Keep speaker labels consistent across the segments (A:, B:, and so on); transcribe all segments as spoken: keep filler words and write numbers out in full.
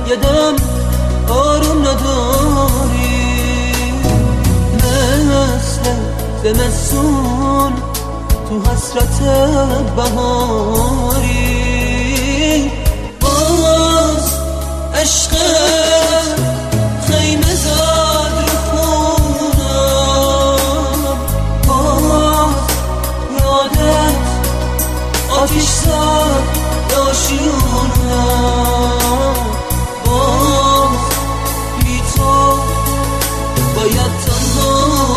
A: یه دم آروم نداری، مثل زمستون تو حسرت بهاری. باز عشقت خیمه زد رو خونم، باز یادت آتیش زد داشیونم، باز بی تو باید تنها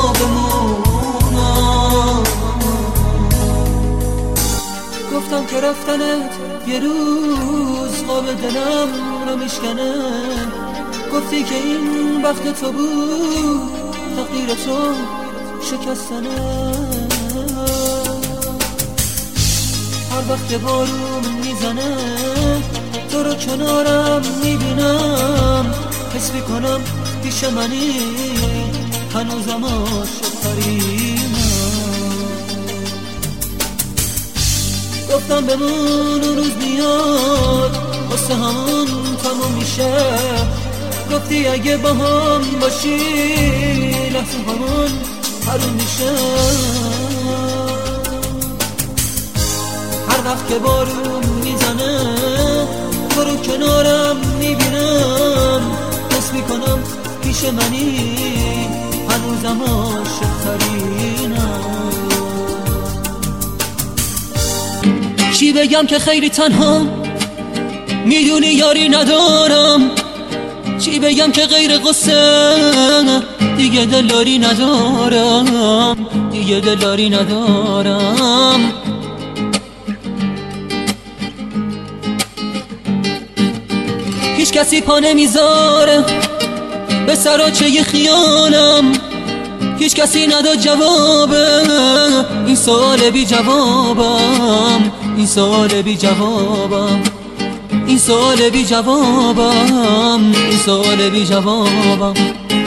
A: بمونم. گفتم که رفتنت یه روز قاب دلم رو میشکنه، گفتی که این وقت تو بود تقدیر تو شکستنه. هر وقت بارون میزنه تو رو کنارم میبینم، حس میکنم پیش منی هنوزم عاشق ترینم. گفتم بمون اون روز میاد واسه همون تموم میشه، گفتی اگه با هم باشی لحظه همون حروم میشه. هر وقت که بارون میزنه تو رو کنارم میبینم، حس میکنم پیش منی هنوزم عاشق ترینم. چی بگم که خیلی تنها میدونی یاری ندارم، چی بگم که غیر قصه دیگه دلاری ندارم، دیگه دلاری ندارم. هیچ کسی پا نمیذاره به سراچه خیالم، هیچ کسی نداد جوابه این سوال بی جوابم، این سوال بی جوابم، این سوال بی جوابم، این سوال بی جوابم.